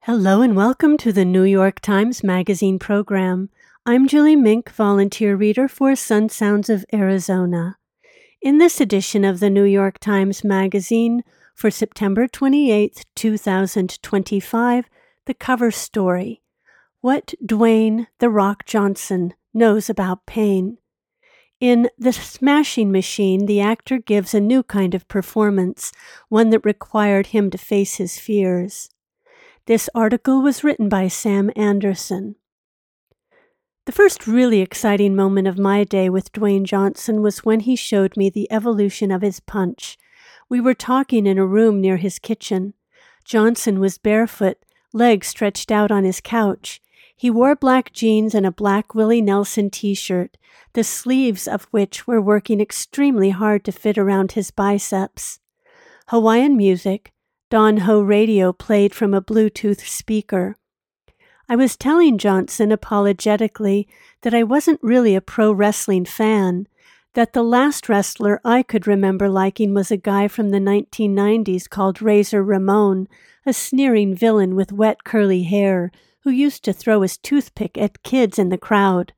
Hello and welcome to the New York Times Magazine program. I'm Julie Mink, volunteer reader for Sun Sounds of Arizona. In this edition of the New York Times Magazine for September 28, 2025, the cover story, What Dwayne "The Rock" Johnson Knows About Pain. In The Smashing Machine, the actor gives a new kind of performance, one that required him to face his fears. This article was written by Sam Anderson. The first really exciting moment of my day with Dwayne Johnson was when he showed me the evolution of his punch. We were talking in a room near his kitchen. Johnson was barefoot, legs stretched out on his couch. He wore black jeans and a black Willie Nelson t-shirt, the sleeves of which were working extremely hard to fit around his biceps. Hawaiian music, Don Ho radio played from a Bluetooth speaker. I was telling Johnson apologetically that I wasn't really a pro wrestling fan, that the last wrestler I could remember liking was a guy from the 1990s called Razor Ramon, a sneering villain with wet curly hair who used to throw his toothpick at kids in the crowd.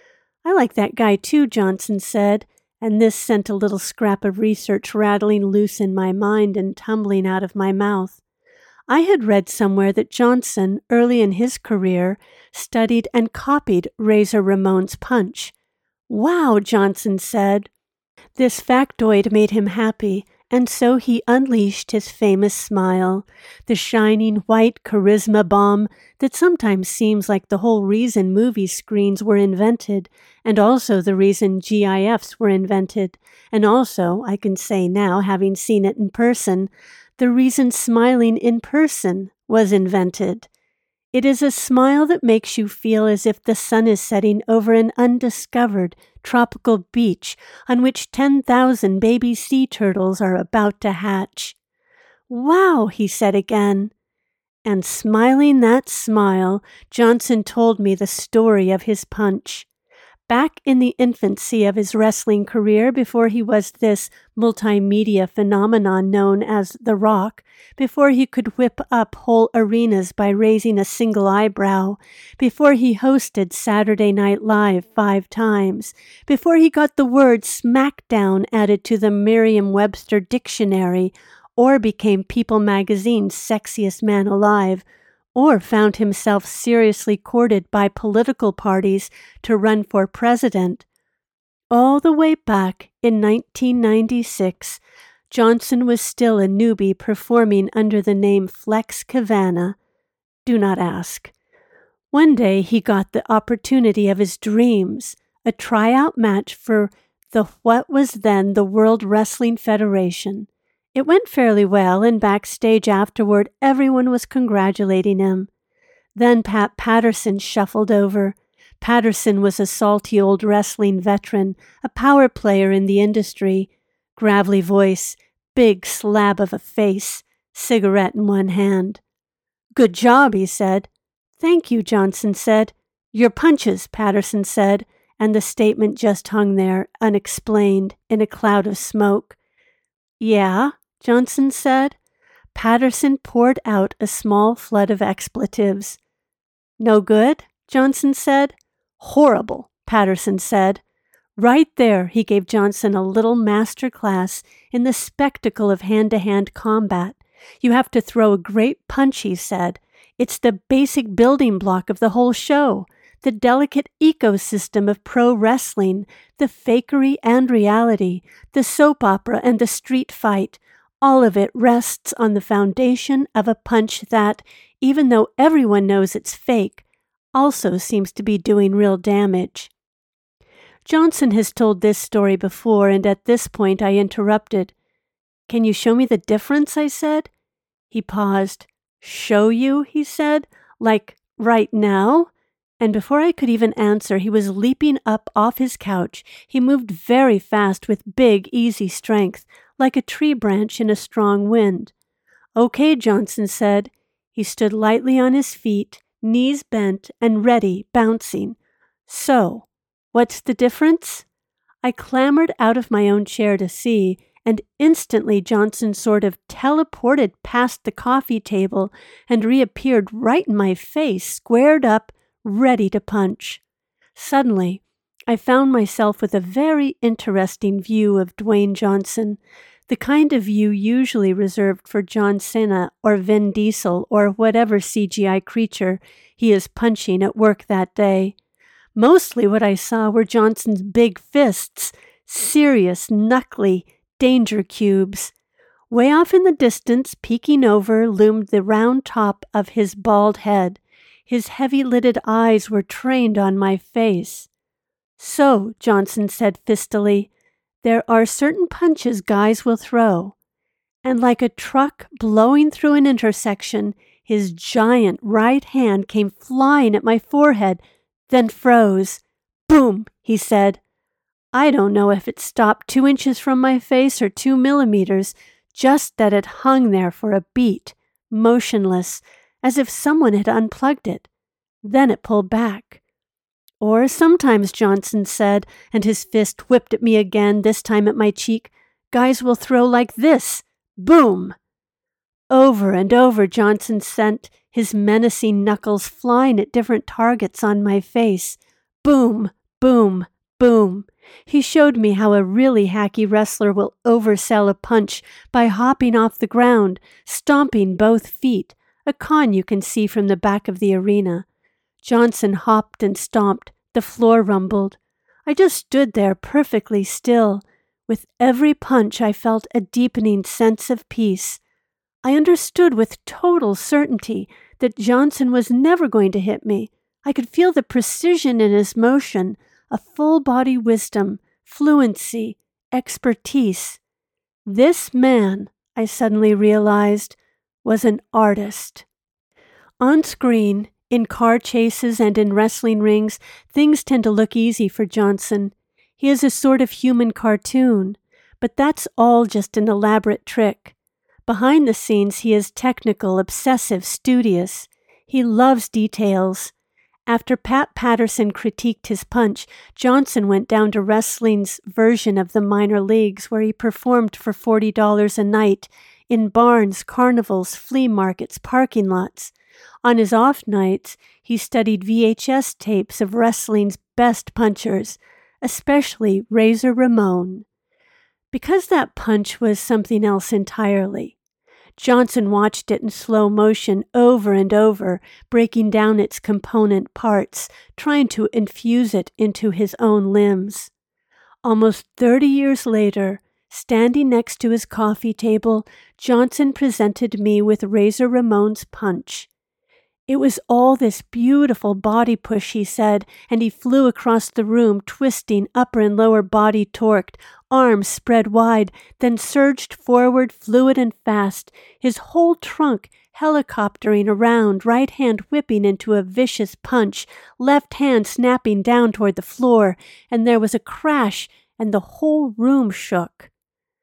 "I like that guy too," Johnson said, and this sent a little scrap of research rattling loose in my mind and tumbling out of my mouth. I had read somewhere that Johnson, early in his career, studied and copied Razor Ramon's punch. "Wow," Johnson said. This factoid made him happy, and so he unleashed his famous smile, the shining white charisma bomb that sometimes seems like the whole reason movie screens were invented, and also the reason GIFs were invented, and also, I can say now, having seen it in person, the reason smiling in person was invented. It is a smile that makes you feel as if the sun is setting over an undiscovered tropical beach on which 10,000 baby sea turtles are about to hatch. "Wow," he said again. And smiling that smile, Johnson told me the story of his punch. Back in the infancy of his wrestling career, before he was this multimedia phenomenon known as The Rock, before he could whip up whole arenas by raising a single eyebrow, before he hosted Saturday Night Live 5 times, before he got the word SmackDown added to the Merriam-Webster dictionary, or became People magazine's sexiest man alive, or found himself seriously courted by political parties to run for president. All the way back in 1996, Johnson was still a newbie performing under the name Flex Kavana. Do not ask. One day he got the opportunity of his dreams, a tryout match for what was then the World Wrestling Federation. It went fairly well, and backstage afterward, everyone was congratulating him. Then Pat Patterson shuffled over. Patterson was a salty old wrestling veteran, a power player in the industry. Gravelly voice, big slab of a face, cigarette in one hand. "Good job," he said. "Thank you," Johnson said. "Your punches," Patterson said, and the statement just hung there, unexplained, in a cloud of smoke. "Yeah," Johnson said. Patterson poured out a small flood of expletives. "No good?" Johnson said. "Horrible," Patterson said. Right there, he gave Johnson a little master class in the spectacle of hand-to-hand combat. "You have to throw a great punch," he said. "It's the basic building block of the whole show, the delicate ecosystem of pro wrestling, the fakery and reality, the soap opera and the street fight. All of it rests on the foundation of a punch that, even though everyone knows it's fake, also seems to be doing real damage." Johnson has told this story before, and at this point I interrupted. "Can you show me the difference?" I said. He paused. "Show you?" he said. "Like right now?" And before I could even answer, he was leaping up off his couch. He moved very fast with big, easy strength, like a tree branch in a strong wind. "Okay," Johnson said. He stood lightly on his feet, knees bent and ready, bouncing. "So, what's the difference?" I clambered out of my own chair to see, and instantly Johnson sort of teleported past the coffee table and reappeared right in my face, squared up, ready to punch. Suddenly, I found myself with a very interesting view of Dwayne Johnson, the kind of view usually reserved for John Cena or Vin Diesel or whatever CGI creature he is punching at work that day. Mostly what I saw were Johnson's big fists, serious, knuckly danger cubes. Way off in the distance, peeking over, loomed the round top of his bald head. His heavy-lidded eyes were trained on my face. "So," Johnson said fistily, "there are certain punches guys will throw." And like a truck blowing through an intersection, his giant right hand came flying at my forehead, then froze. "Boom," he said. I don't know if it stopped 2 inches from my face or 2 millimeters, just that it hung there for a beat, motionless, as if someone had unplugged it. Then it pulled back. Or sometimes, Johnson said, and his fist whipped at me again, this time at my cheek, guys will throw like this. Boom! Over and over, Johnson sent his menacing knuckles flying at different targets on my face. Boom, boom, boom. He showed me how a really hacky wrestler will oversell a punch by hopping off the ground, stomping both feet, a con you can see from the back of the arena. Johnson hopped and stomped. The floor rumbled. I just stood there perfectly still. With every punch I felt a deepening sense of peace. I understood with total certainty that Johnson was never going to hit me. I could feel the precision in his motion, a full-body wisdom, fluency, expertise. This man, I suddenly realized, was an artist. On screen, in car chases and in wrestling rings, things tend to look easy for Johnson. He is a sort of human cartoon, but that's all just an elaborate trick. Behind the scenes, he is technical, obsessive, studious. He loves details. After Pat Patterson critiqued his punch, Johnson went down to wrestling's version of the minor leagues, where he performed for $40 a night in barns, carnivals, flea markets, parking lots. On his off nights, he studied VHS tapes of wrestling's best punchers, especially Razor Ramon. Because that punch was something else entirely. Johnson watched it in slow motion over and over, breaking down its component parts, trying to infuse it into his own limbs. Almost 30 years later, standing next to his coffee table, Johnson presented me with Razor Ramon's punch. It was all this beautiful body push, he said, and he flew across the room, twisting upper and lower body torqued, arms spread wide, then surged forward fluid and fast, his whole trunk helicoptering around, right hand whipping into a vicious punch, left hand snapping down toward the floor, and there was a crash, and the whole room shook.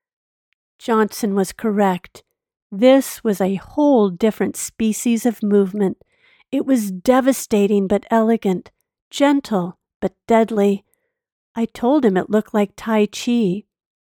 Johnson was correct. This was a whole different species of movement. It was devastating but elegant, gentle but deadly. I told him it looked like Tai Chi.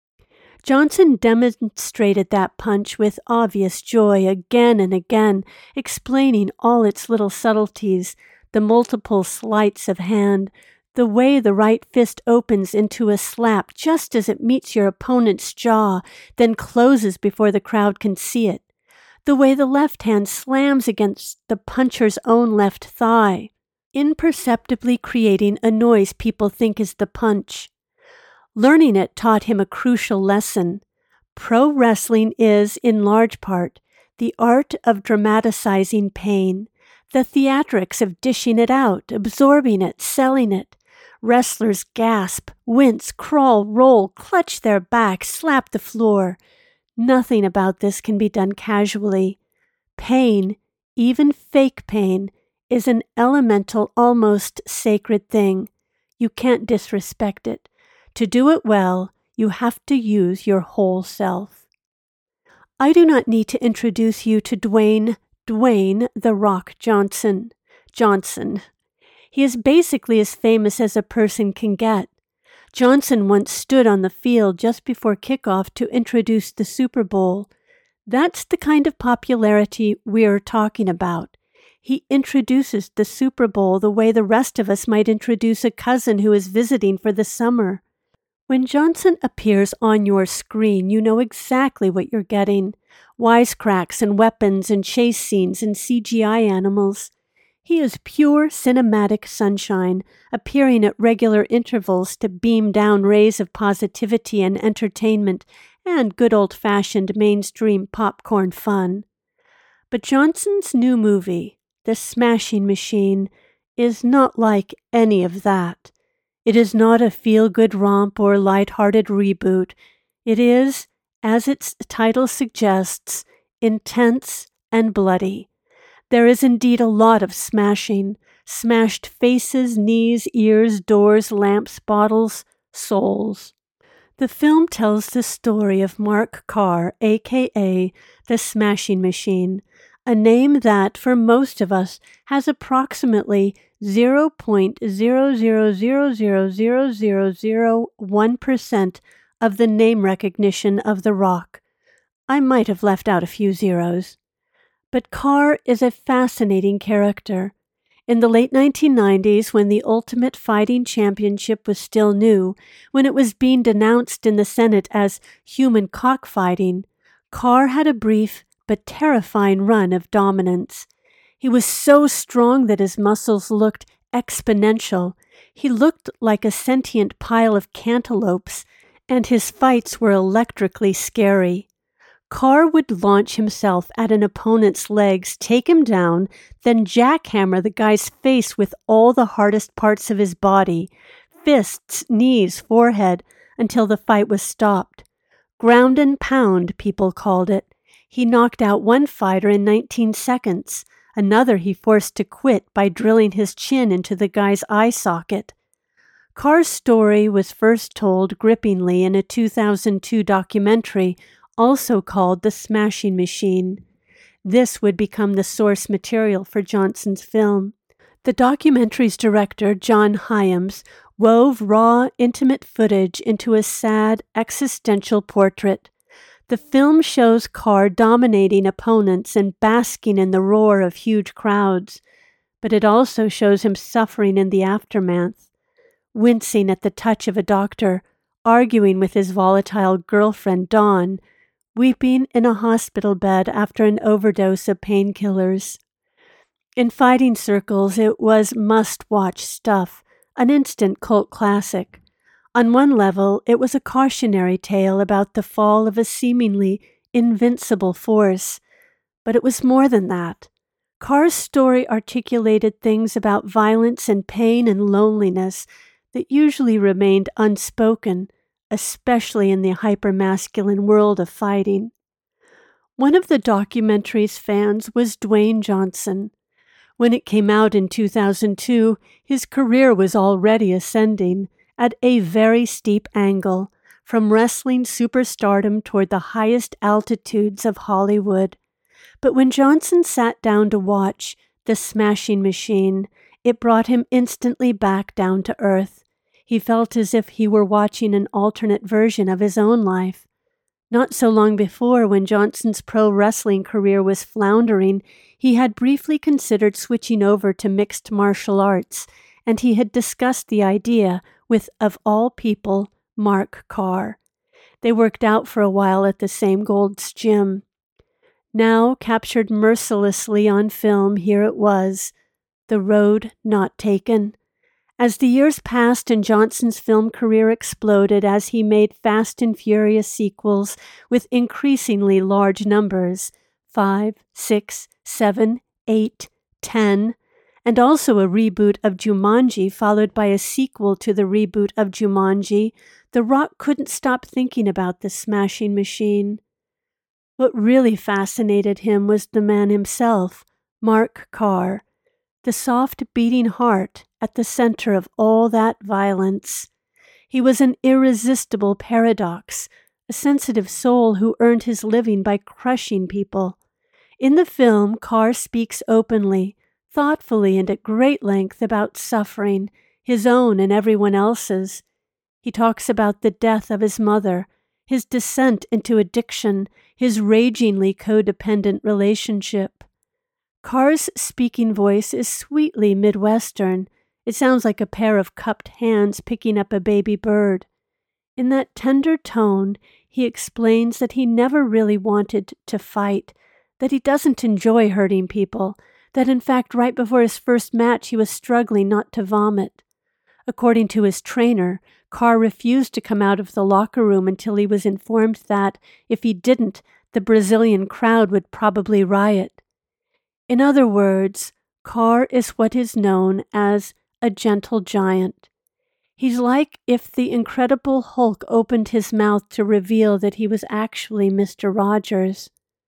Johnson demonstrated that punch with obvious joy again and again, explaining all its little subtleties, the multiple sleights of hand, the way the right fist opens into a slap just as it meets your opponent's jaw, then closes before the crowd can see it. The way the left hand slams against the puncher's own left thigh, imperceptibly creating a noise people think is the punch. Learning it taught him a crucial lesson. Pro wrestling is, in large part, the art of dramatizing pain, the theatrics of dishing it out, absorbing it, selling it. Wrestlers gasp, wince, crawl, roll, clutch their back, slap the floor. Nothing about this can be done casually. Pain, even fake pain, is an elemental, almost sacred thing. You can't disrespect it. To do it well, you have to use your whole self. I do not need to introduce you to Dwayne "The Rock" Johnson. He is basically as famous as a person can get. Johnson once stood on the field just before kickoff to introduce the Super Bowl. That's the kind of popularity we're talking about. He introduces the Super Bowl the way the rest of us might introduce a cousin who is visiting for the summer. When Johnson appears on your screen, you know exactly what you're getting. Wisecracks and weapons and chase scenes and CGI animals. He is pure cinematic sunshine, appearing at regular intervals to beam down rays of positivity and entertainment and good old-fashioned mainstream popcorn fun. But Johnson's new movie, The Smashing Machine, is not like any of that. It is not a feel-good romp or light-hearted reboot. It is, as its title suggests, intense and bloody. There is indeed a lot of smashing. Smashed faces, knees, ears, doors, lamps, bottles, souls. The film tells the story of Mark Carr, a.k.a. The Smashing Machine, a name that, for most of us, has approximately 0.0000001% of the name recognition of The Rock. I might have left out a few zeros. But Carr is a fascinating character. In the late 1990s, when the Ultimate Fighting Championship was still new, when it was being denounced in the Senate as human cockfighting, Carr had a brief but terrifying run of dominance. He was so strong that his muscles looked exponential. He looked like a sentient pile of cantaloupes, and his fights were electrically scary. Carr would launch himself at an opponent's legs, take him down, then jackhammer the guy's face with all the hardest parts of his body, fists, knees, forehead, until the fight was stopped. Ground and pound, people called it. He knocked out one fighter in 19 seconds. Another he forced to quit by drilling his chin into the guy's eye socket. Carr's story was first told grippingly in a 2002 documentary also called The Smashing Machine. This would become the source material for Johnson's film. The documentary's director, John Hyams, wove raw, intimate footage into a sad, existential portrait. The film shows Carr dominating opponents and basking in the roar of huge crowds, but it also shows him suffering in the aftermath, wincing at the touch of a doctor, arguing with his volatile girlfriend, Dawn, weeping in a hospital bed after an overdose of painkillers. In fighting circles, it was must-watch stuff, an instant cult classic. On one level, it was a cautionary tale about the fall of a seemingly invincible force, but it was more than that. Carr's story articulated things about violence and pain and loneliness that usually remained unspoken, especially in the hypermasculine world of fighting. One of the documentary's fans was Dwayne Johnson. When it came out in 2002, his career was already ascending at a very steep angle, from wrestling superstardom toward the highest altitudes of Hollywood. But when Johnson sat down to watch The Smashing Machine, it brought him instantly back down to earth. He felt as if he were watching an alternate version of his own life. Not so long before, when Johnson's pro wrestling career was floundering, he had briefly considered switching over to mixed martial arts, and he had discussed the idea with, of all people, Mark Carr. They worked out for a while at the same Gold's Gym. Now, captured mercilessly on film, here it was, The Road Not Taken. As the years passed and Johnson's film career exploded as he made Fast and Furious sequels with increasingly large numbers, 5, 6, 7, 8, 10, and also a reboot of Jumanji followed by a sequel to the reboot of Jumanji, The Rock couldn't stop thinking about The Smashing Machine. What really fascinated him was the man himself, Mark Carr, the soft beating heart at the center of all that violence. He was an irresistible paradox, a sensitive soul who earned his living by crushing people. In the film, Carr speaks openly, thoughtfully, and at great length about suffering, his own and everyone else's. He talks about the death of his mother, his descent into addiction, his ragingly codependent relationship. Carr's speaking voice is sweetly Midwestern. It sounds like a pair of cupped hands picking up a baby bird. In that tender tone, he explains that he never really wanted to fight, that he doesn't enjoy hurting people, that in fact right before his first match he was struggling not to vomit. According to his trainer, Carr refused to come out of the locker room until he was informed that, if he didn't, the Brazilian crowd would probably riot. In other words, Carr is what is known as a gentle giant. He's like if the Incredible Hulk opened his mouth to reveal that he was actually Mr. Rogers.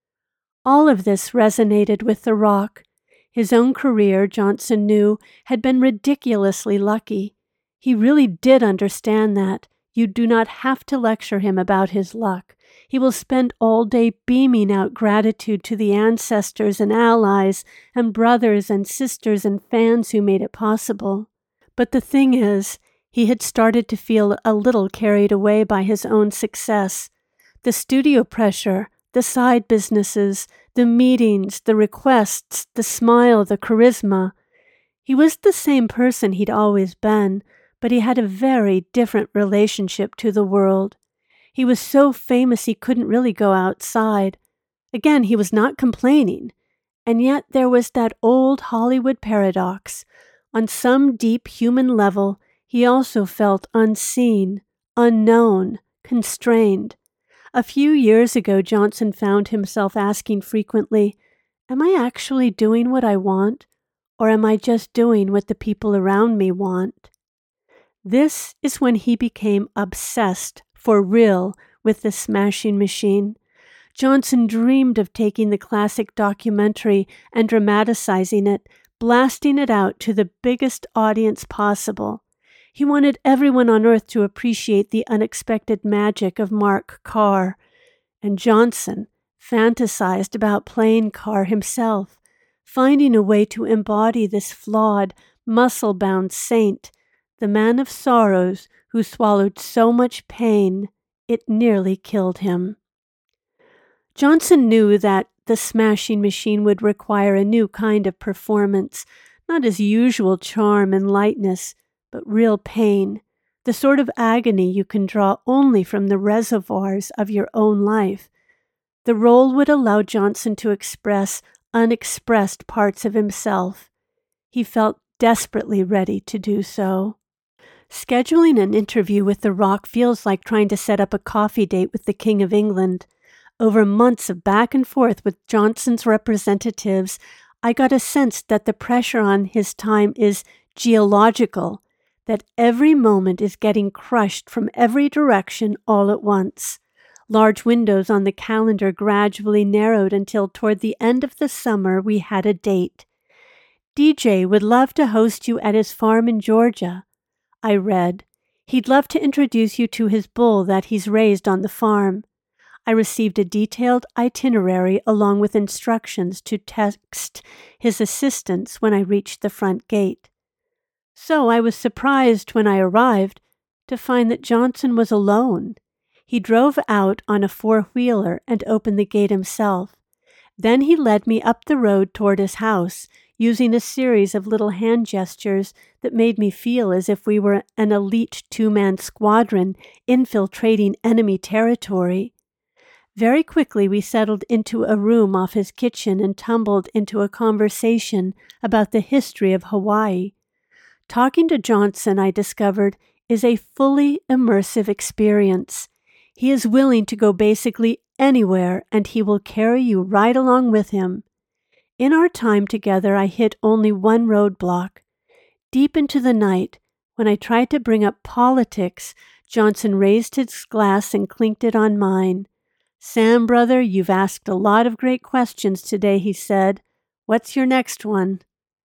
All of this resonated with The Rock. His own career, Johnson knew, had been ridiculously lucky. He really did understand that. You do not have to lecture him about his luck. He will spend all day beaming out gratitude to the ancestors and allies and brothers and sisters and fans who made it possible. But the thing is, he had started to feel a little carried away by his own success. The studio pressure, the side businesses, the meetings, the requests, the smile, the charisma. He was the same person he'd always been, but he had a very different relationship to the world. He was so famous he couldn't really go outside. Again, he was not complaining. And yet there was that old Hollywood paradox. On some deep human level, he also felt unseen, unknown, constrained. A few years ago, Johnson found himself asking frequently, "Am I actually doing what I want, or am I just doing what the people around me want?" This is when he became obsessed, for real, with the Smashing Machine. Johnson dreamed of taking the classic documentary and dramatizing it, blasting it out to the biggest audience possible. He wanted everyone on Earth to appreciate the unexpected magic of Mark Carr. And Johnson fantasized about playing Carr himself, finding a way to embody this flawed, muscle-bound saint, the man of sorrows who swallowed so much pain it nearly killed him. Johnson knew that the Smashing Machine would require a new kind of performance, not his usual charm and lightness, but real pain, the sort of agony you can draw only from the reservoirs of your own life. The role would allow Johnson to express unexpressed parts of himself. He felt desperately ready to do so. Scheduling an interview with The Rock feels like trying to set up a coffee date with the King of England. Over months of back and forth with Johnson's representatives, I got a sense that the pressure on his time is geological, that every moment is getting crushed from every direction all at once. Large windows on the calendar gradually narrowed until toward the end of the summer we had a date. DJ would love to host you at his farm in Georgia. I read, he'd love to introduce you to his bull that he's raised on the farm. I received a detailed itinerary along with instructions to text his assistants when I reached the front gate. So I was surprised when I arrived to find that Johnson was alone. He drove out on a four-wheeler and opened the gate himself. Then he led me up the road toward his house, using a series of little hand gestures that made me feel as if we were an elite two-man squadron infiltrating enemy territory. Very quickly we settled into a room off his kitchen and tumbled into a conversation about the history of Hawaii. Talking to Johnson, I discovered, is a fully immersive experience. He is willing to go basically anywhere, and he will carry you right along with him. In our time together, I hit only one roadblock. Deep into the night, when I tried to bring up politics, Johnson raised his glass and clinked it on mine. "Sam, brother, you've asked a lot of great questions today," he said. "What's your next one?"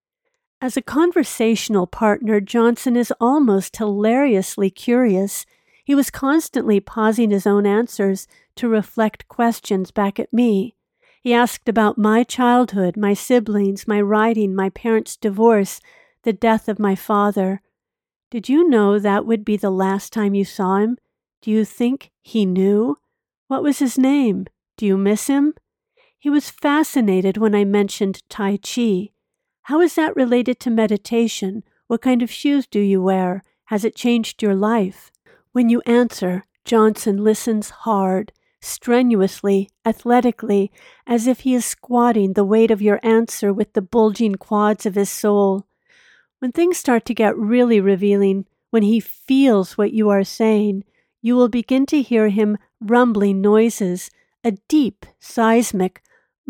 As a conversational partner, Johnson is almost hilariously curious. He was constantly pausing his own answers to reflect questions back at me. He asked about my childhood, my siblings, my writing, my parents' divorce, the death of my father. Did you know that would be the last time you saw him? Do you think he knew? What was his name? Do you miss him? He was fascinated when I mentioned Tai Chi. How is that related to meditation? What kind of shoes do you wear? Has it changed your life? When you answer, Johnson listens hard, strenuously, athletically, as if he is squatting the weight of your answer with the bulging quads of his soul. When things start to get really revealing, when he feels what you are saying, you will begin to hear him rumbling noises, a deep, seismic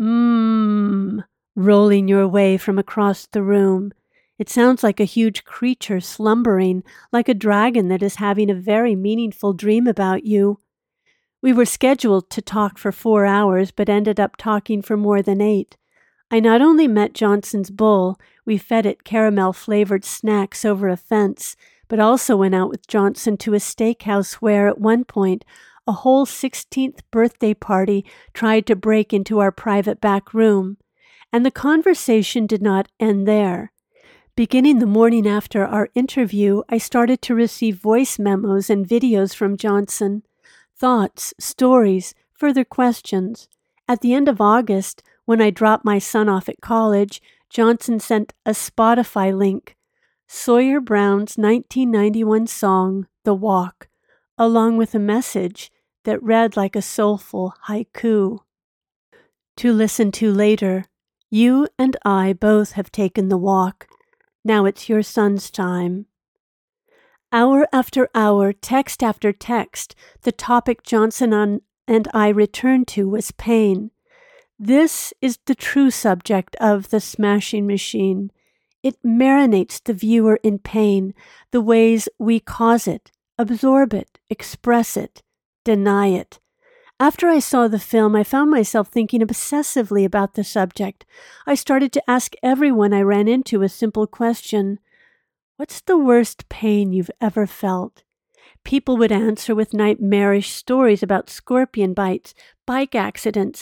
rolling your way from across the room. It sounds like a huge creature slumbering, like a dragon that is having a very meaningful dream about you. We were scheduled to talk for 4 hours, but ended up talking for more than 8. I not only met Johnson's bull, we fed it caramel-flavored snacks over a fence, but also went out with Johnson to a steakhouse where, at one point, a whole 16th birthday party tried to break into our private back room. And the conversation did not end there. Beginning the morning after our interview, I started to receive voice memos and videos from Johnson. Thoughts, stories, further questions. At the end of August, when I dropped my son off at college, Johnson sent a Spotify link, Sawyer Brown's 1991 song, The Walk, along with a message that read like a soulful haiku. To listen to later, you and I both have taken the walk. Now it's your son's time. Hour after hour, text after text, the topic Johnson and I returned to was pain. This is the true subject of The Smashing Machine. It marinates the viewer in pain, the ways we cause it, absorb it, express it, deny it. After I saw the film, I found myself thinking obsessively about the subject. I started to ask everyone I ran into a simple question. What's the worst pain you've ever felt? People would answer with nightmarish stories about scorpion bites, bike accidents,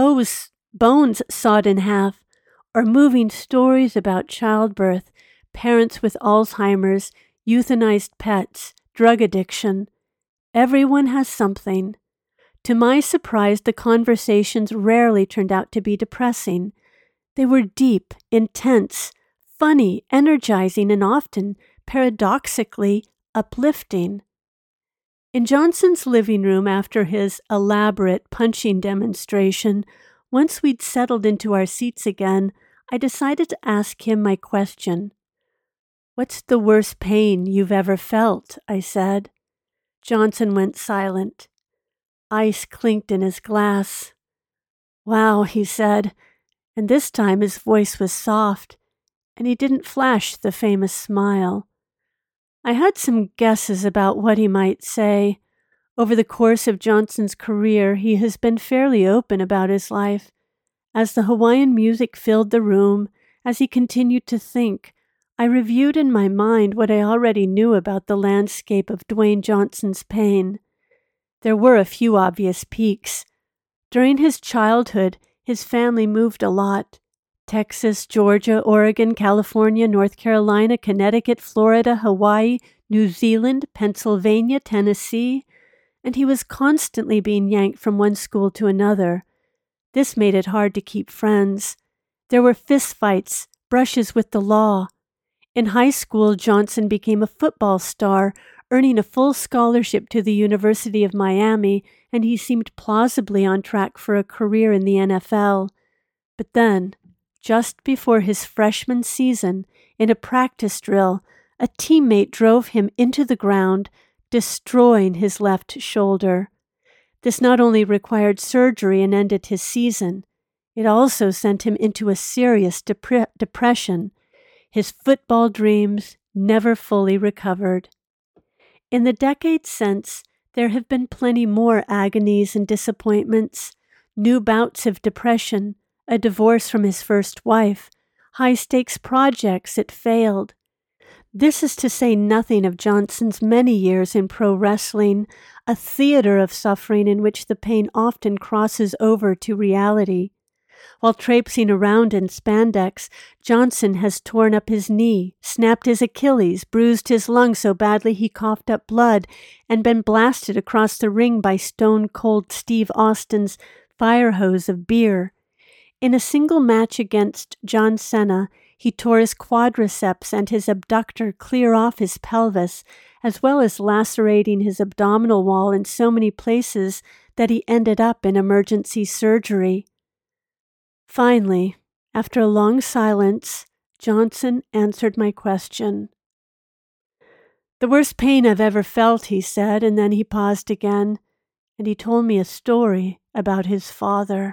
bones sawed in half, or moving stories about childbirth, parents with Alzheimer's, euthanized pets, drug addiction. Everyone has something. To my surprise, the conversations rarely turned out to be depressing. They were deep, intense, funny, energizing, and often, paradoxically, uplifting. In Johnson's living room after his elaborate punching demonstration, once we'd settled into our seats again, I decided to ask him my question. "What's the worst pain you've ever felt?" I said. Johnson went silent. Ice clinked in his glass. "Wow," he said, and this time his voice was soft, and he didn't flash the famous smile. I had some guesses about what he might say. Over the course of Johnson's career, he has been fairly open about his life. As the Hawaiian music filled the room, as he continued to think, I reviewed in my mind what I already knew about the landscape of Dwayne Johnson's pain. There were a few obvious peaks. During his childhood, his family moved a lot. Texas, Georgia, Oregon, California, North Carolina, Connecticut, Florida, Hawaii, New Zealand, Pennsylvania, Tennessee, and he was constantly being yanked from one school to another. This made it hard to keep friends. There were fistfights, brushes with the law. In high school, Johnson became a football star, earning a full scholarship to the University of Miami, and he seemed plausibly on track for a career in the NFL. But then, just before his freshman season, in a practice drill, a teammate drove him into the ground, destroying his left shoulder. This not only required surgery and ended his season, it also sent him into a serious depression. His football dreams never fully recovered. In the decades since, there have been plenty more agonies and disappointments, new bouts of depression, a divorce from his first wife, high-stakes projects that failed. This is to say nothing of Johnson's many years in pro wrestling, a theater of suffering in which the pain often crosses over to reality. While traipsing around in spandex, Johnson has torn up his knee, snapped his Achilles, bruised his lung so badly he coughed up blood, and been blasted across the ring by stone-cold Steve Austin's fire hose of beer. In a single match against John Cena, he tore his quadriceps and his abductor clear off his pelvis, as well as lacerating his abdominal wall in so many places that he ended up in emergency surgery. Finally, after a long silence, Johnson answered my question. "The worst pain I've ever felt," he said, and then he paused again, and he told me a story about his father.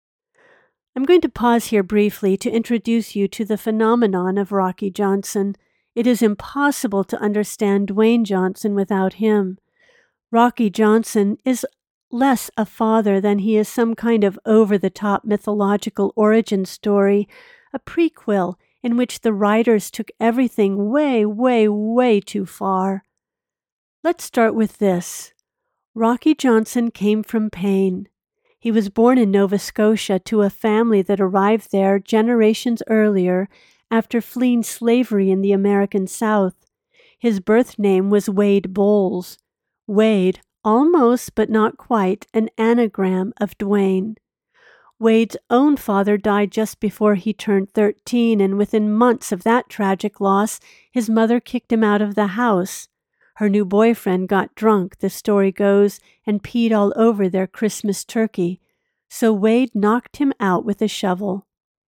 I'm going to pause here briefly to introduce you to the phenomenon of Rocky Johnson. It is impossible to understand Dwayne Johnson without him. Rocky Johnson is less a father than he is some kind of over-the-top mythological origin story, a prequel in which the writers took everything way, way, way too far. Let's start with this. Rocky Johnson came from pain. He was born in Nova Scotia to a family that arrived there generations earlier after fleeing slavery in the American South. His birth name was Wade Bowles. Wade, almost but not quite, an anagram of Dwayne. Wade's own father died just before he turned 13, and within months of that tragic loss, his mother kicked him out of the house. Her new boyfriend got drunk, the story goes, and peed all over their Christmas turkey, so Wade knocked him out with a shovel.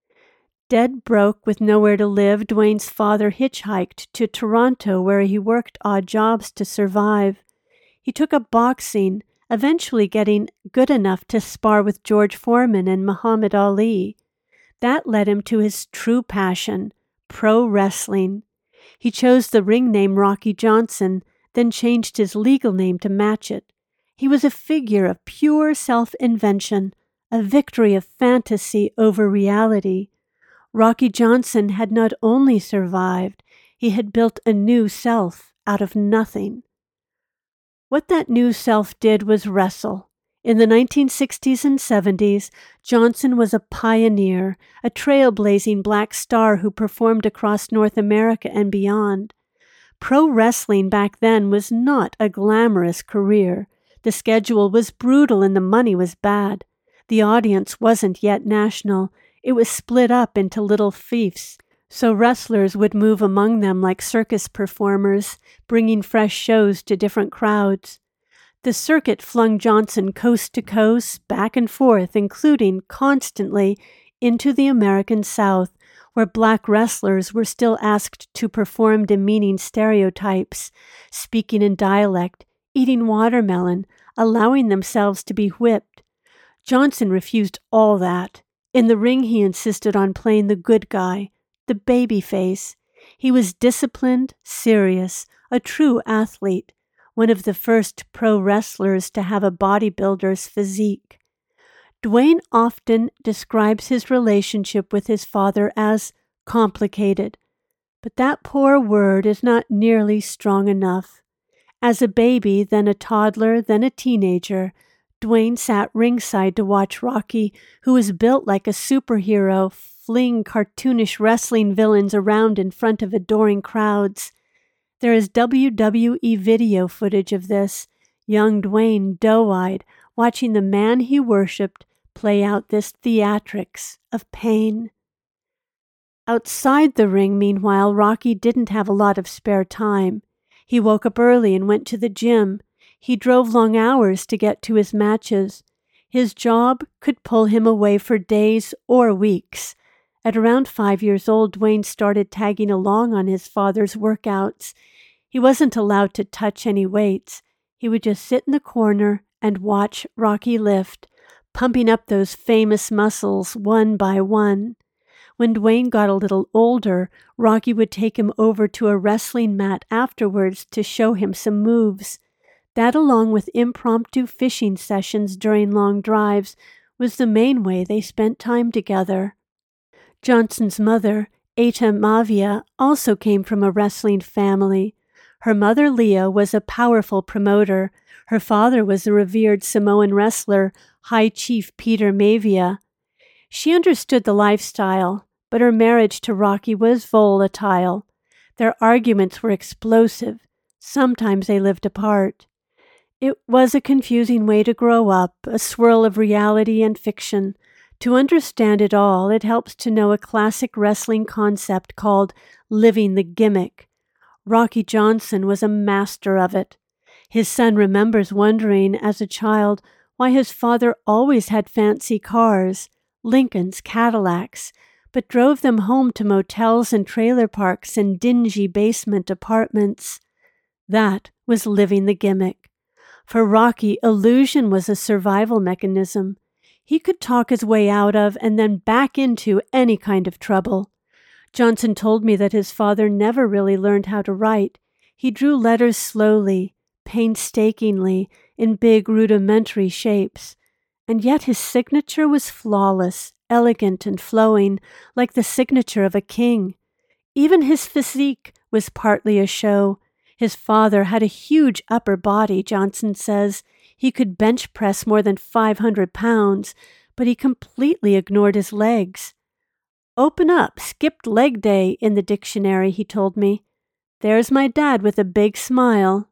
Dead broke with nowhere to live, Dwayne's father hitchhiked to Toronto, where he worked odd jobs to survive. He took up boxing, eventually getting good enough to spar with George Foreman and Muhammad Ali. That led him to his true passion, pro wrestling. He chose the ring name Rocky Johnson, then changed his legal name to match it. He was a figure of pure self-invention, a victory of fantasy over reality. Rocky Johnson had not only survived, he had built a new self out of nothing. What that new self did was wrestle. In the 1960s and 70s, Johnson was a pioneer, a trailblazing black star who performed across North America and beyond. Pro wrestling back then was not a glamorous career. The schedule was brutal and the money was bad. The audience wasn't yet national. It was split up into little fiefs, so wrestlers would move among them like circus performers, bringing fresh shows to different crowds. The circuit flung Johnson coast to coast, back and forth, including constantly into the American South, where black wrestlers were still asked to perform demeaning stereotypes, speaking in dialect, eating watermelon, allowing themselves to be whipped. Johnson refused all that. In the ring, he insisted on playing the good guy, the baby face. He was disciplined, serious, a true athlete, one of the first pro wrestlers to have a bodybuilder's physique. Dwayne often describes his relationship with his father as complicated, but that poor word is not nearly strong enough. As a baby, then a toddler, then a teenager, Dwayne sat ringside to watch Rocky, who was built like a superhero, fling cartoonish wrestling villains around in front of adoring crowds. There is WWE video footage of this, young Dwayne doe-eyed, watching the man he worshipped play out this theatrics of pain. Outside the ring, meanwhile, Rocky didn't have a lot of spare time. He woke up early and went to the gym. He drove long hours to get to his matches. His job could pull him away for days or weeks. At around 5 years old, Dwayne started tagging along on his father's workouts. He wasn't allowed to touch any weights. He would just sit in the corner and watch Rocky lift, pumping up those famous muscles one by one. When Dwayne got a little older, Rocky would take him over to a wrestling mat afterwards to show him some moves. That, along with impromptu fishing sessions during long drives, was the main way they spent time together. Johnson's mother, Eta Mavia, also came from a wrestling family. Her mother, Leah, was a powerful promoter. Her father was the revered Samoan wrestler, High Chief Peter Mavia. She understood the lifestyle, but her marriage to Rocky was volatile. Their arguments were explosive. Sometimes they lived apart. It was a confusing way to grow up, a swirl of reality and fiction. To understand it all, it helps to know a classic wrestling concept called living the gimmick. Rocky Johnson was a master of it. His son remembers wondering as a child why his father always had fancy cars, Lincolns, Cadillacs, but drove them home to motels and trailer parks and dingy basement apartments. That was living the gimmick. For Rocky, illusion was a survival mechanism. He could talk his way out of and then back into any kind of trouble. Johnson told me that his father never really learned how to write. He drew letters slowly, painstakingly, in big rudimentary shapes. And yet his signature was flawless, elegant and flowing, like the signature of a king. Even his physique was partly a show. His father had a huge upper body, Johnson says. He could bench press more than 500 pounds, but he completely ignored his legs. Open up, skipped leg day in the dictionary, he told me. There's my dad with a big smile.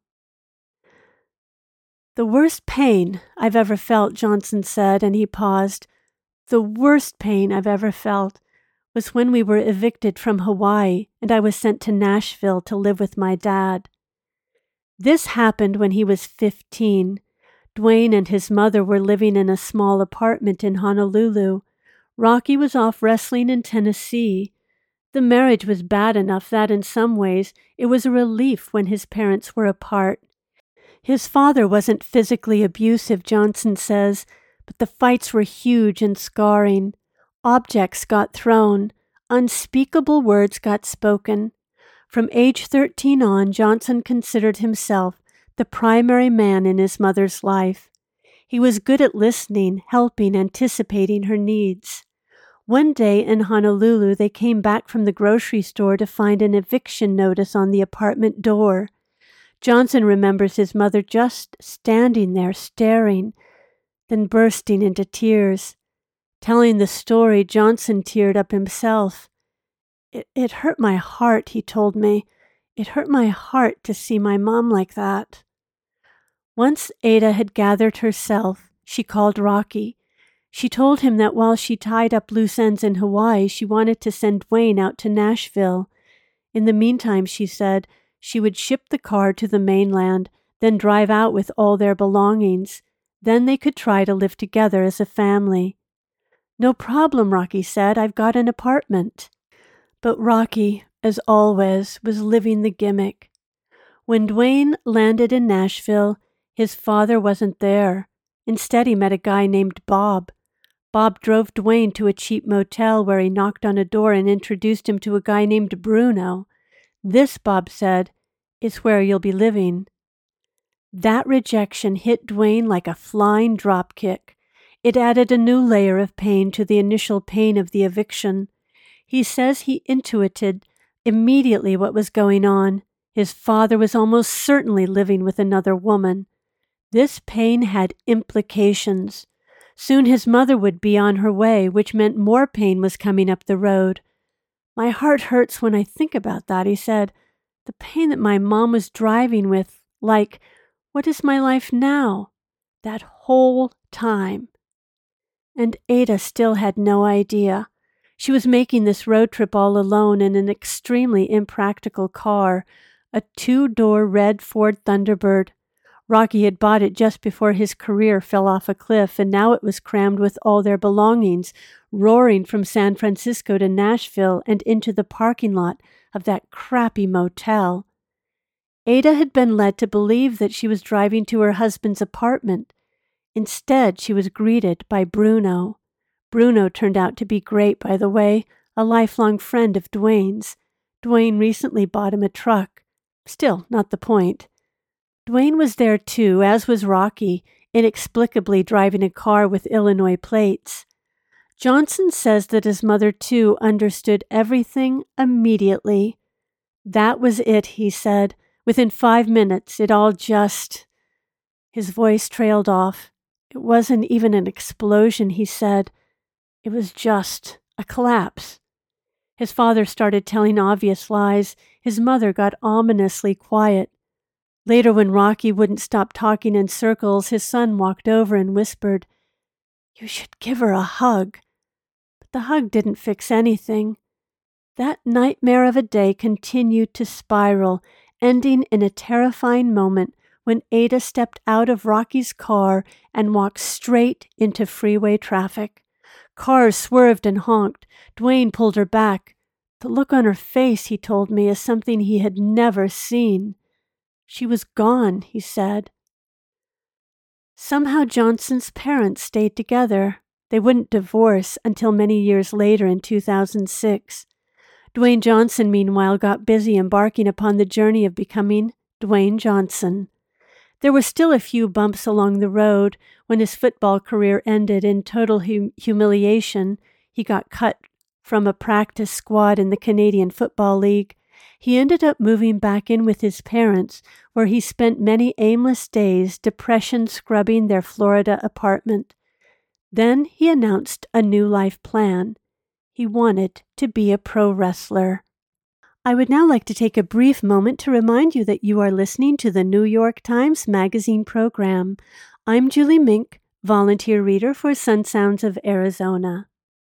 The worst pain I've ever felt, Johnson said, and he paused. The worst pain I've ever felt was when we were evicted from Hawaii and I was sent to Nashville to live with my dad. This happened when he was 15. Dwayne and his mother were living in a small apartment in Honolulu. Rocky was off wrestling in Tennessee. The marriage was bad enough that in some ways it was a relief when his parents were apart. His father wasn't physically abusive, Johnson says, but the fights were huge and scarring. Objects got thrown. Unspeakable words got spoken. From age 13 on, Johnson considered himself the primary man in his mother's life. He was good at listening, helping, anticipating her needs. One day in Honolulu, they came back from the grocery store to find an eviction notice on the apartment door. Johnson remembers his mother just standing there, staring, then bursting into tears. Telling the story, Johnson teared up himself. It hurt my heart, he told me. It hurt my heart to see my mom like that. Once Ada had gathered herself, she called Rocky. She told him that while she tied up loose ends in Hawaii, she wanted to send Dwayne out to Nashville. In the meantime, she said, she would ship the car to the mainland, then drive out with all their belongings. Then they could try to live together as a family. No problem, Rocky said. I've got an apartment. But Rocky, as always, was living the gimmick. When Dwayne landed in Nashville, his father wasn't there. Instead, he met a guy named Bob. Bob drove Dwayne to a cheap motel where he knocked on a door and introduced him to a guy named Bruno. This, Bob said, is where you'll be living. That rejection hit Dwayne like a flying dropkick. It added a new layer of pain to the initial pain of the eviction. He says he intuited immediately what was going on. His father was almost certainly living with another woman. This pain had implications. Soon his mother would be on her way, which meant more pain was coming up the road. My heart hurts when I think about that, he said. The pain that my mom was driving with, like, what is my life now? That whole time. And Ada still had no idea. She was making this road trip all alone in an extremely impractical car, a 2-door red Ford Thunderbird. Rocky had bought it just before his career fell off a cliff, and now it was crammed with all their belongings, roaring from San Francisco to Nashville and into the parking lot of that crappy motel. Ada had been led to believe that she was driving to her husband's apartment. Instead, she was greeted by Bruno. Bruno turned out to be great, by the way, a lifelong friend of Dwayne's. Dwayne recently bought him a truck. Still, not the point. Dwayne was there too, as was Rocky, inexplicably driving a car with Illinois plates. Johnson says that his mother too understood everything immediately. That was it, he said. Within 5 minutes, it all just... His voice trailed off. It wasn't even an explosion, he said. It was just a collapse. His father started telling obvious lies. His mother got ominously quiet. Later, when Rocky wouldn't stop talking in circles, his son walked over and whispered, "You should give her a hug." But the hug didn't fix anything. That nightmare of a day continued to spiral, ending in a terrifying moment when Ada stepped out of Rocky's car and walked straight into freeway traffic. Cars swerved and honked. Dwayne pulled her back. The look on her face, he told me, is something he had never seen. She was gone, he said. Somehow Johnson's parents stayed together. They wouldn't divorce until many years later in 2006. Dwayne Johnson, meanwhile, got busy embarking upon the journey of becoming Dwayne Johnson. There were still a few bumps along the road. When his football career ended in total humiliation, he got cut from a practice squad in the Canadian Football League. He ended up moving back in with his parents, where he spent many aimless days depression scrubbing their Florida apartment. Then he announced a new life plan. He wanted to be a pro wrestler. I would now like to take a brief moment to remind you that you are listening to the New York Times Magazine program. I'm Julie Mink, volunteer reader for Sun Sounds of Arizona.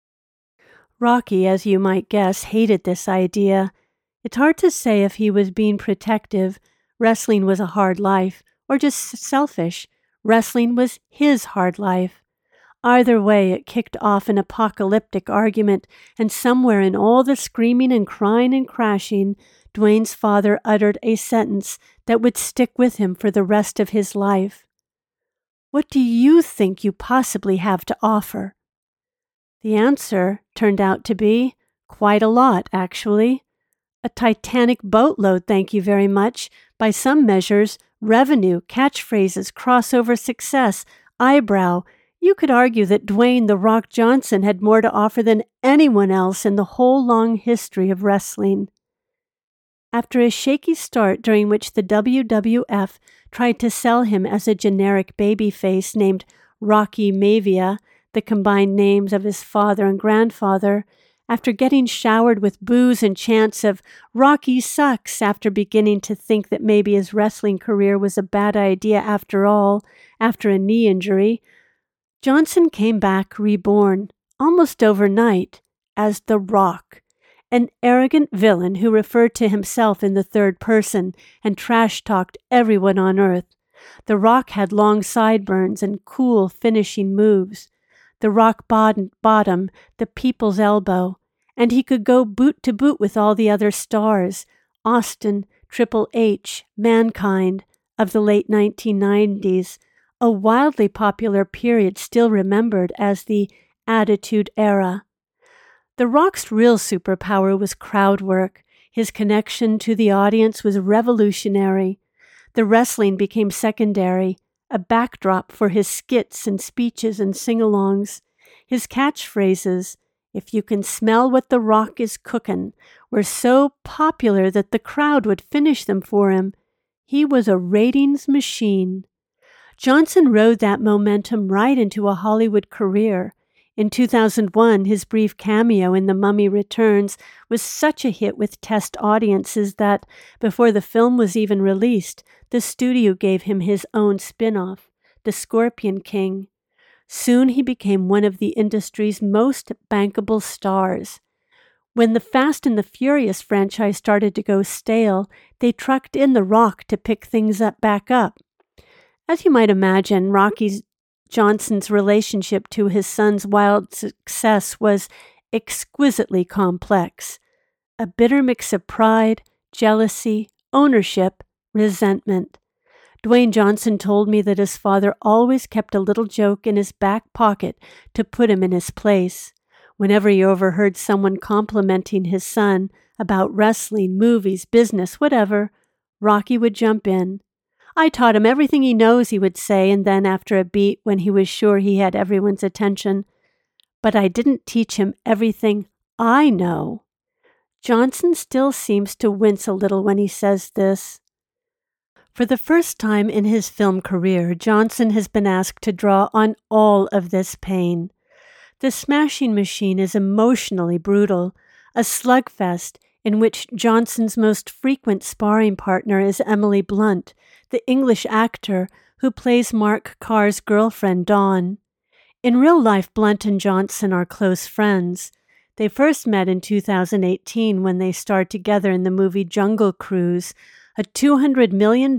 Rocky, as you might guess, hated this idea. It's hard to say if he was being protective, wrestling was a hard life, or just selfish. Wrestling was his hard life. Either way, it kicked off an apocalyptic argument, and somewhere in all the screaming and crying and crashing, Dwayne's father uttered a sentence that would stick with him for the rest of his life. "What do you think you possibly have to offer?" The answer turned out to be quite a lot, actually. A Titanic boatload, thank you very much. By some measures, revenue, catchphrases, crossover success, eyebrow. You could argue that Dwayne "The Rock" Johnson had more to offer than anyone else in the whole long history of wrestling. After a shaky start during which the WWF tried to sell him as a generic babyface named Rocky Maivia, the combined names of his father and grandfather, after getting showered with boos and chants of "Rocky sucks," after beginning to think that maybe his wrestling career was a bad idea after all, after a knee injury, Johnson came back reborn, almost overnight, as The Rock, an arrogant villain who referred to himself in the third person and trash-talked everyone on Earth. The Rock had long sideburns and cool finishing moves. The Rock bottom, the people's elbow, and he could go boot to boot with all the other stars, Austin, Triple H, Mankind, of the late 1990s, a wildly popular period still remembered as the Attitude Era. The Rock's real superpower was crowd work. His connection to the audience was revolutionary. The wrestling became secondary, a backdrop for his skits and speeches and sing-alongs. His catchphrases, "If you can smell what the Rock is cookin'," were so popular that the crowd would finish them for him. He was a ratings machine. Johnson rode that momentum right into a Hollywood career. In 2001, his brief cameo in The Mummy Returns was such a hit with test audiences that, before the film was even released, the studio gave him his own spin-off, The Scorpion King. Soon he became one of the industry's most bankable stars. When the Fast and the Furious franchise started to go stale, they trucked in The Rock to pick things back up. As you might imagine, Rocky Johnson's relationship to his son's wild success was exquisitely complex. A bitter mix of pride, jealousy, ownership, resentment. Dwayne Johnson told me that his father always kept a little joke in his back pocket to put him in his place. Whenever he overheard someone complimenting his son about wrestling, movies, business, whatever, Rocky would jump in. "I taught him everything he knows," he would say, and then after a beat, when he was sure he had everyone's attention, "But I didn't teach him everything I know." Johnson still seems to wince a little when he says this. For the first time in his film career, Johnson has been asked to draw on all of this pain. The Smashing Machine is emotionally brutal, a slugfest in which Johnson's most frequent sparring partner is Emily Blunt, the English actor who plays Mark Carr's girlfriend Dawn. In real life, Blunt and Johnson are close friends. They first met in 2018 when they starred together in the movie Jungle Cruise, a $200 million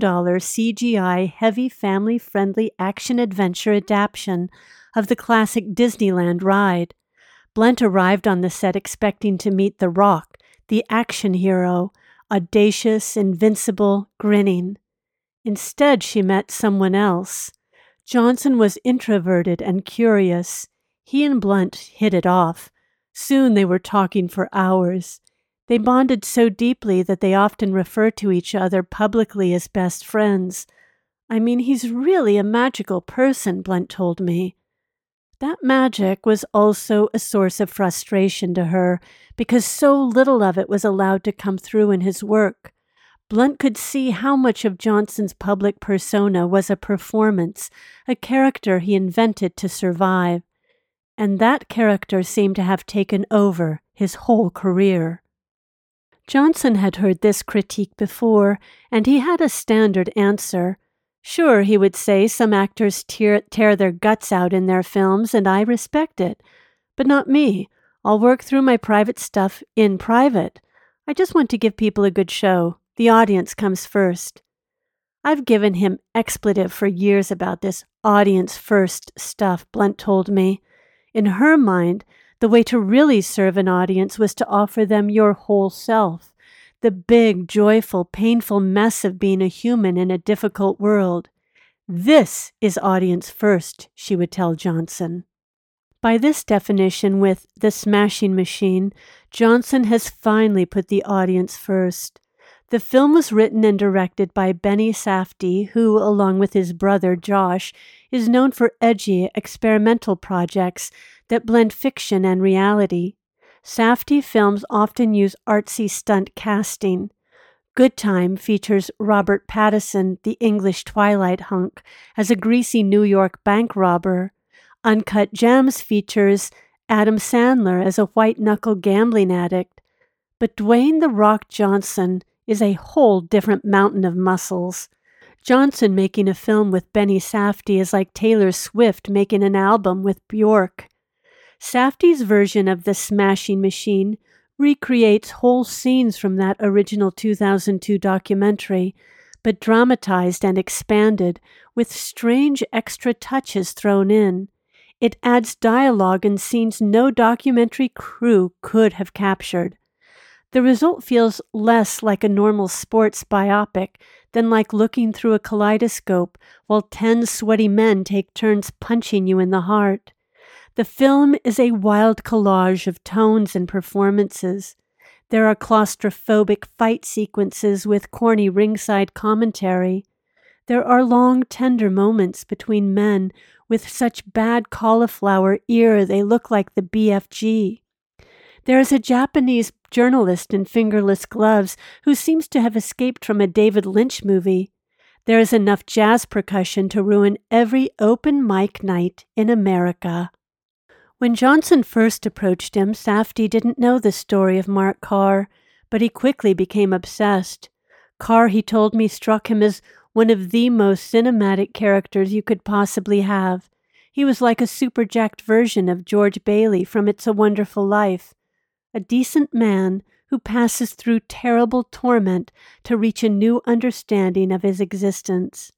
CGI heavy family-friendly action-adventure adaptation of the classic Disneyland ride. Blunt arrived on the set expecting to meet The Rock, the action hero, audacious, invincible, grinning. Instead, she met someone else. Johnson was introverted and curious. He and Blunt hit it off. Soon they were talking for hours. They bonded so deeply that they often refer to each other publicly as best friends. "I mean, he's really a magical person," Blunt told me. That magic was also a source of frustration to her because so little of it was allowed to come through in his work. Blunt could see how much of Johnson's public persona was a performance, a character he invented to survive. And that character seemed to have taken over his whole career. Johnson had heard this critique before, and he had a standard answer. Sure, he would say, some actors tear their guts out in their films, and I respect it. But not me. I'll work through my private stuff in private. I just want to give people a good show. The audience comes first. I've given him expletive for years about this audience-first stuff, Blunt told me. In her mind, the way to really serve an audience was to offer them your whole self, the big, joyful, painful mess of being a human in a difficult world. This is audience first, she would tell Johnson. By this definition with The Smashing Machine, Johnson has finally put the audience first. The film was written and directed by Benny Safdie, who, along with his brother Josh, is known for edgy, experimental projects that blend fiction and reality. Safdie films often use artsy stunt casting. Good Time features Robert Pattinson, the English Twilight hunk, as a greasy New York bank robber. Uncut Gems features Adam Sandler as a white-knuckle gambling addict. But Dwayne "The Rock" Johnson is a whole different mountain of muscles. Johnson making a film with Benny Safdie is like Taylor Swift making an album with Bjork. Safdie's version of The Smashing Machine recreates whole scenes from that original 2002 documentary, but dramatized and expanded with strange extra touches thrown in. It adds dialogue and scenes no documentary crew could have captured. The result feels less like a normal sports biopic than like looking through a kaleidoscope while 10 sweaty men take turns punching you in the heart. The film is a wild collage of tones and performances. There are claustrophobic fight sequences with corny ringside commentary. There are long, tender moments between men with such bad cauliflower ear they look like the BFG. There is a Japanese journalist in fingerless gloves who seems to have escaped from a David Lynch movie. There is enough jazz percussion to ruin every open mic night in America. When Johnson first approached him, Safdie didn't know the story of Mark Carr, but he quickly became obsessed. Carr, he told me, struck him as one of the most cinematic characters you could possibly have. He was like a super-jacked version of George Bailey from It's a Wonderful Life. A decent man who passes through terrible torment to reach a new understanding of his existence.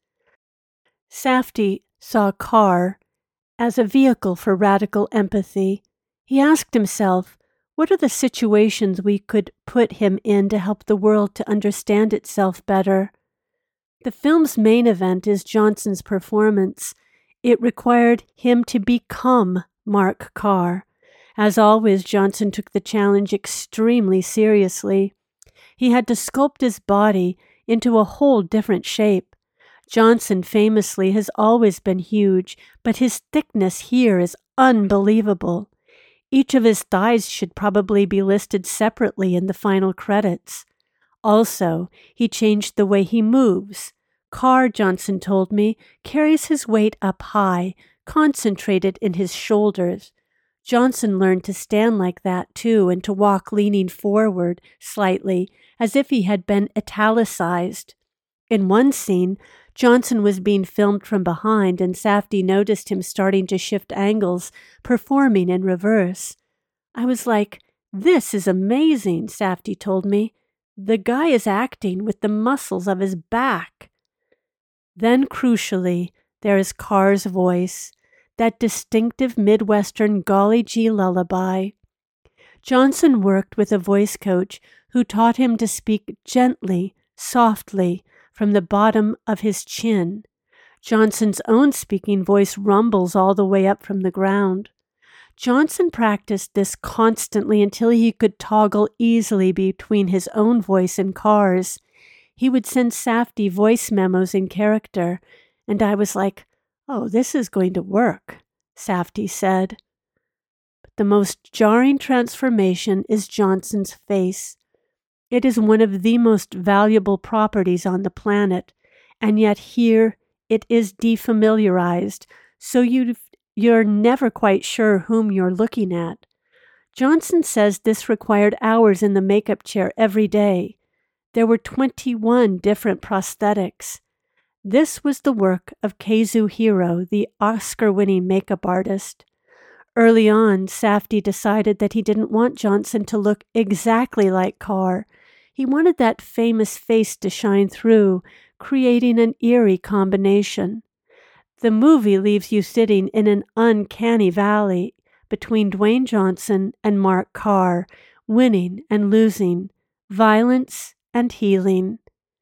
Safdie saw Carr as a vehicle for radical empathy. He asked himself, what are the situations we could put him in to help the world to understand itself better? The film's main event is Johnson's performance. It required him to become Mark Carr. As always, Johnson took the challenge extremely seriously. He had to sculpt his body into a whole different shape. Johnson famously has always been huge, but his thickness here is unbelievable. Each of his thighs should probably be listed separately in the final credits. Also, he changed the way he moves. Carr, Johnson told me, carries his weight up high, concentrated in his shoulders. Johnson learned to stand like that too and to walk leaning forward slightly as if he had been italicized. In one scene, Johnson was being filmed from behind and Safdie noticed him starting to shift angles, performing in reverse. I was like, "This is amazing," Safdie told me. "The guy is acting with the muscles of his back." Then, crucially, there is Carr's voice, that distinctive Midwestern golly gee lullaby. Johnson worked with a voice coach who taught him to speak gently, softly, from the bottom of his chin. Johnson's own speaking voice rumbles all the way up from the ground. Johnson practiced this constantly until he could toggle easily between his own voice and Carr's. He would send Safdie voice memos in character, and I was like, "Oh, this is going to work," Safdie said. But the most jarring transformation is Johnson's face. It is one of the most valuable properties on the planet, and yet here it is defamiliarized, so you're never quite sure whom you're looking at. Johnson says this required hours in the makeup chair every day. There were 21 different prosthetics. This was the work of Kazuhiro, the Oscar-winning makeup artist. Early on, Safdie decided that he didn't want Johnson to look exactly like Carr. He wanted that famous face to shine through, creating an eerie combination. The movie leaves you sitting in an uncanny valley between Dwayne Johnson and Mark Carr, winning and losing, violence and healing.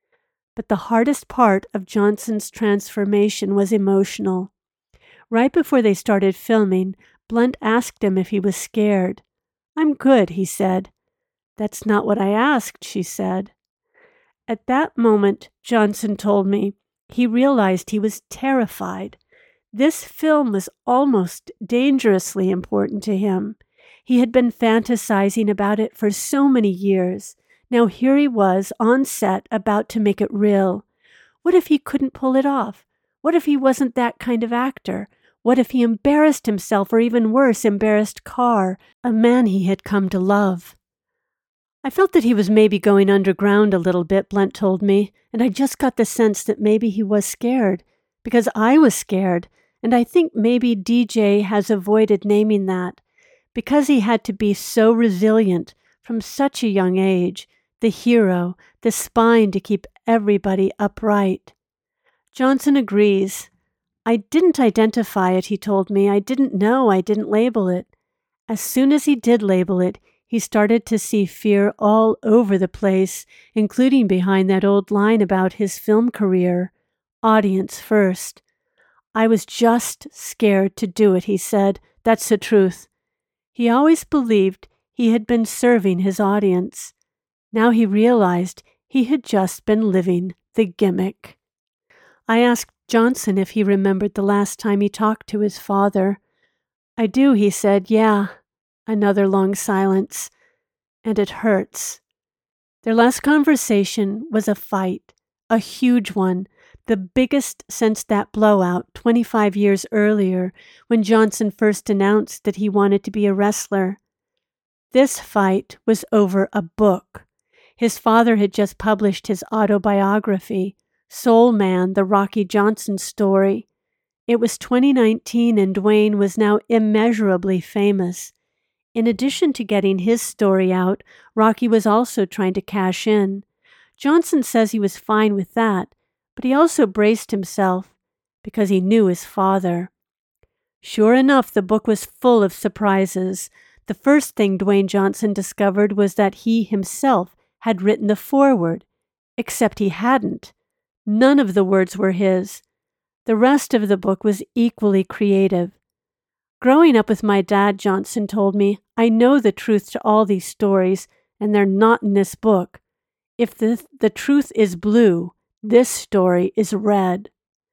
But the hardest part of Johnson's transformation was emotional. Right before they started filming, Blunt asked him if he was scared. "I'm good," he said. "That's not what I asked," she said. At that moment, Johnson told me, he realized he was terrified. This film was almost dangerously important to him. He had been fantasizing about it for so many years. Now here he was on set about to make it real. What if he couldn't pull it off? What if he wasn't that kind of actor? What if he embarrassed himself, or even worse, embarrassed Carr, a man he had come to love? I felt that he was maybe going underground a little bit, Blunt told me, and I just got the sense that maybe he was scared, because I was scared, and I think maybe DJ has avoided naming that, because he had to be so resilient from such a young age, the hero, the spine to keep everybody upright. Johnson agrees. "I didn't identify it," he told me. "I didn't know. I didn't label it." As soon as he did label it, he started to see fear all over the place, including behind that old line about his film career. Audience first. "I was just scared to do it," he said. "That's the truth." He always believed he had been serving his audience. Now he realized he had just been living the gimmick. I asked Johnson if he remembered the last time he talked to his father. "I do," he said. "Yeah." Another long silence. "And it hurts." Their last conversation was a fight, a huge one, the biggest since that blowout 25 years earlier when Johnson first announced that he wanted to be a wrestler. This fight was over a book. His father had just published his autobiography, Soul Man, the Rocky Johnson story. It was 2019 and Dwayne was now immeasurably famous. In addition to getting his story out, Rocky was also trying to cash in. Johnson says he was fine with that, but he also braced himself because he knew his father. Sure enough, the book was full of surprises. The first thing Dwayne Johnson discovered was that he himself had written the foreword, except he hadn't. None of the words were his. The rest of the book was equally creative. "Growing up with my dad," Johnson told me, "I know the truth to all these stories, and they're not in this book. If the truth is blue, this story is red."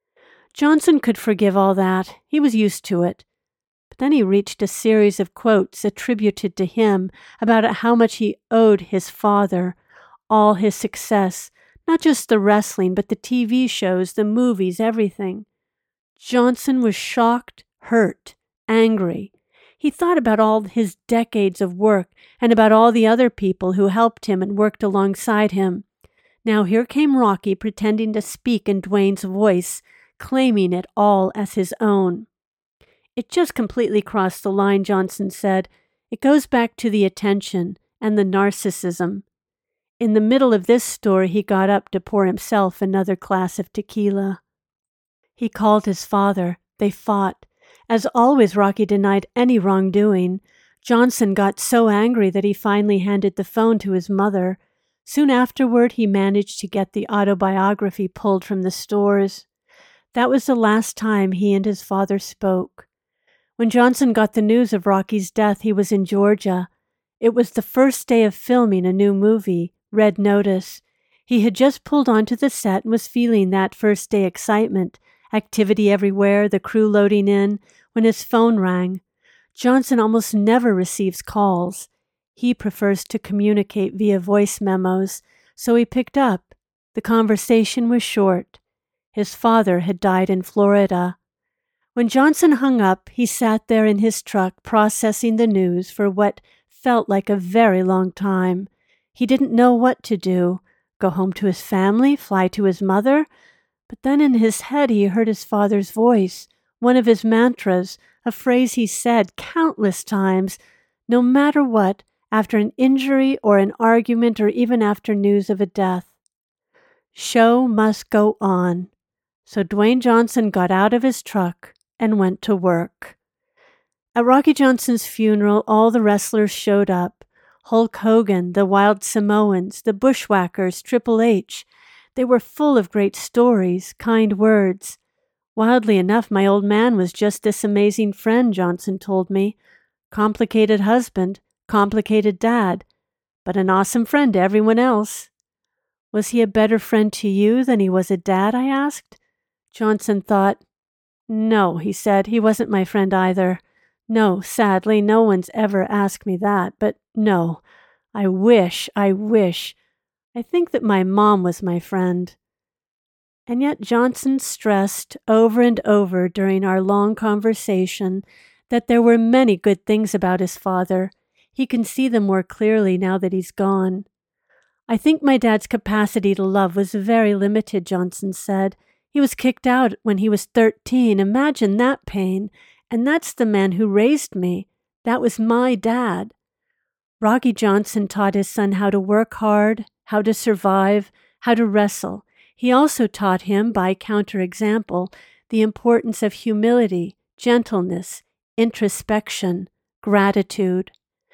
Johnson could forgive all that. He was used to it. But then he reached a series of quotes attributed to him about how much he owed his father, all his success, not just the wrestling, but the TV shows, the movies, everything. Johnson was shocked, hurt, angry. He thought about all his decades of work and about all the other people who helped him and worked alongside him. Now here came Rocky pretending to speak in Dwayne's voice, claiming it all as his own. It just completely crossed the line, Johnson said. It goes back to the attention and the narcissism. In the middle of this story, he got up to pour himself another glass of tequila. He called his father. They fought. As always, Rocky denied any wrongdoing. Johnson got so angry that he finally handed the phone to his mother. Soon afterward, he managed to get the autobiography pulled from the stores. That was the last time he and his father spoke. When Johnson got the news of Rocky's death, he was in Georgia. It was the first day of filming a new movie, Red Notice. He had just pulled onto the set and was feeling that first day excitement, activity everywhere, the crew loading in, when his phone rang. Johnson almost never receives calls. He prefers to communicate via voice memos, so he picked up. The conversation was short. His father had died in Florida. When Johnson hung up, he sat there in his truck processing the news for what felt like a very long time. He didn't know what to do. Go home to his family? Fly to his mother? But then in his head he heard his father's voice, one of his mantras, a phrase he said countless times, no matter what, after an injury or an argument or even after news of a death. Show must go on. So Dwayne Johnson got out of his truck and went to work. At Rocky Johnson's funeral, all the wrestlers showed up. Hulk Hogan, the Wild Samoans, the Bushwhackers, Triple H. They were full of great stories, kind words. Wildly enough, my old man was just this amazing friend, Johnson told me. Complicated husband, complicated dad, but an awesome friend to everyone else. Was he a better friend to you than he was a dad? I asked. Johnson thought. No, he said, he wasn't my friend either. No, sadly, no one's ever asked me that, but no, I wish. I think that my mom was my friend. And yet Johnson stressed over and over during our long conversation that there were many good things about his father. He can see them more clearly now that he's gone. I think my dad's capacity to love was very limited, Johnson said. He was kicked out when he was 13. Imagine that pain. And that's the man who raised me. That was my dad. Rocky Johnson taught his son how to work hard, how to survive, how to wrestle. He also taught him, by counterexample, the importance of humility, gentleness, introspection, gratitude.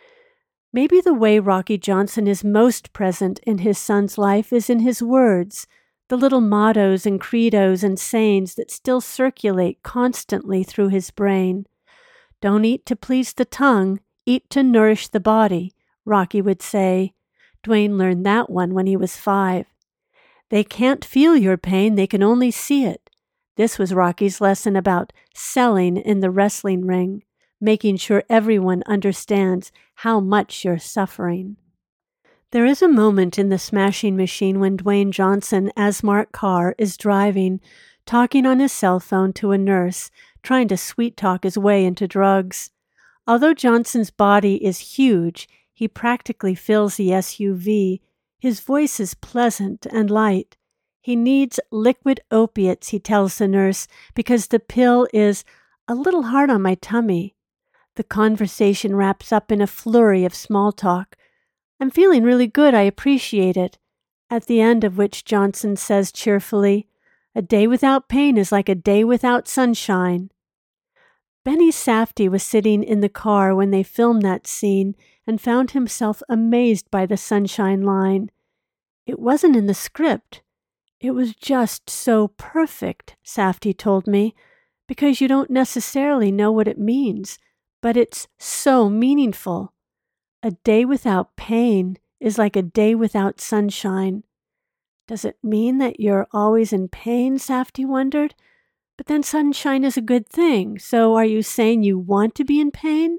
Maybe the way Rocky Johnson is most present in his son's life is in his words, the little mottos and credos and sayings that still circulate constantly through his brain. Don't eat to please the tongue, eat to nourish the body, Rocky would say. Dwayne learned that one when he was 5. They can't feel your pain, they can only see it. This was Rocky's lesson about selling in the wrestling ring, making sure everyone understands how much you're suffering. There is a moment in The Smashing Machine when Dwayne Johnson, as Mark Carr, is driving, talking on his cell phone to a nurse, trying to sweet-talk his way into drugs. Although Johnson's body is huge, he practically fills the SUV. His voice is pleasant and light. He needs liquid opiates, he tells the nurse, because the pill is a little hard on my tummy. The conversation wraps up in a flurry of small talk. I'm feeling really good, I appreciate it. At the end of which Johnson says cheerfully, a day without pain is like a day without sunshine. Benny Safdie was sitting in the car when they filmed that scene and found himself amazed by the sunshine line. It wasn't in the script. It was just so perfect, Safdie told me, because you don't necessarily know what it means, but it's so meaningful. A day without pain is like a day without sunshine. Does it mean that you're always in pain, Safdie wondered? But then sunshine is a good thing, so are you saying you want to be in pain?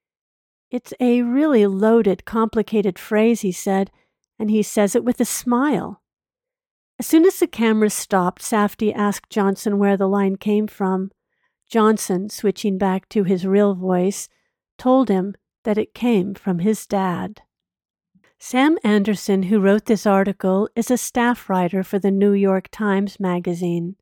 It's a really loaded, complicated phrase, he said, and he says it with a smile. As soon as the camera stopped, Safdie asked Johnson where the line came from. Johnson, switching back to his real voice, told him that it came from his dad. Sam Anderson, who wrote this article, is a staff writer for the New York Times Magazine.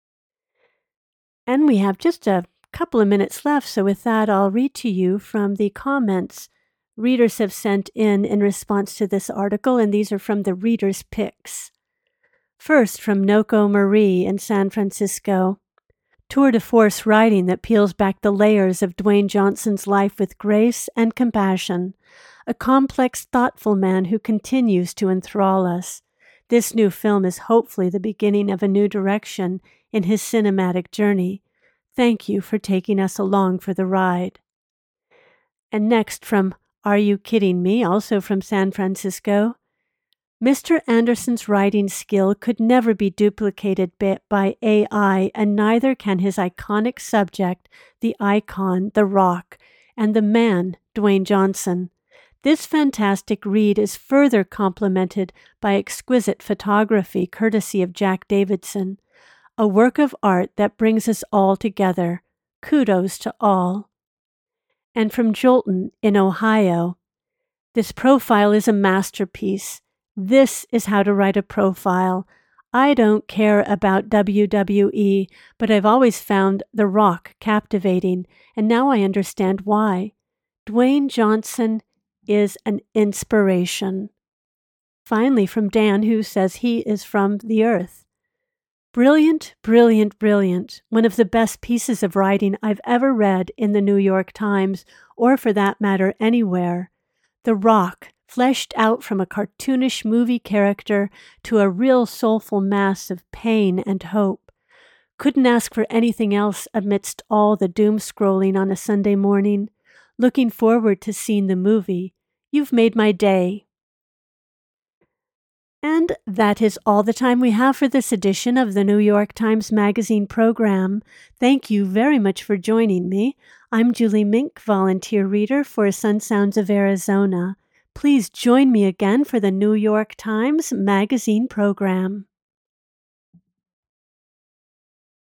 And we have just a couple of minutes left, so with that, I'll read to you from the comments readers have sent in response to this article, and these are from the readers' picks. First, from Noko Marie in San Francisco. Tour de force writing that peels back the layers of Dwayne Johnson's life with grace and compassion. A complex, thoughtful man who continues to enthrall us. This new film is hopefully the beginning of a new direction in his cinematic journey. Thank you for taking us along for the ride. And next from Are You Kidding Me?, also from San Francisco. Mr. Anderson's writing skill could never be duplicated by AI, and neither can his iconic subject, the icon, The Rock, and the man, Dwayne Johnson. This fantastic read is further complemented by exquisite photography courtesy of Jack Davidson, a work of art that brings us all together. Kudos to all. And from Jolton in Ohio, this profile is a masterpiece. This is how to write a profile. I don't care about WWE, but I've always found The Rock captivating, and now I understand why. Dwayne Johnson is an inspiration. Finally, from Dan, who says he is from the Earth. Brilliant, brilliant, brilliant. One of the best pieces of writing I've ever read in the New York Times, or for that matter, anywhere. The Rock, fleshed out from a cartoonish movie character to a real soulful mass of pain and hope. Couldn't ask for anything else amidst all the doom scrolling on a Sunday morning. Looking forward to seeing the movie. You've made my day. And that is all the time we have for this edition of the New York Times Magazine program. Thank you very much for joining me. I'm Julie Mink, volunteer reader for Sun Sounds of Arizona. Please join me again for the New York Times Magazine program.